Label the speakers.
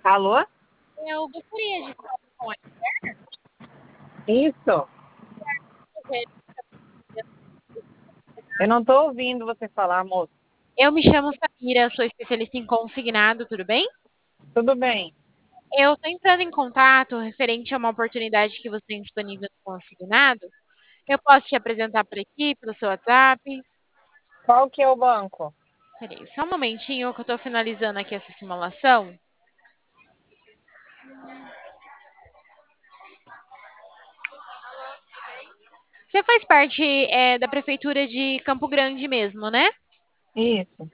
Speaker 1: Alô?
Speaker 2: Eu gostaria de falar com a
Speaker 1: Isso.
Speaker 2: Esther.
Speaker 1: Eu não estou ouvindo você falar, moço.
Speaker 2: Eu me chamo Samira, sou especialista em consignado, tudo bem?
Speaker 1: Tudo bem.
Speaker 2: Eu estou entrando em contato referente a uma oportunidade que você tem disponível no consignado. Eu posso te apresentar por aqui, pelo seu WhatsApp?
Speaker 1: Qual que é o banco?
Speaker 2: Peraí, só um momentinho que eu estou finalizando aqui essa simulação. Você faz parte da prefeitura de Campo Grande mesmo, né?
Speaker 1: Isso.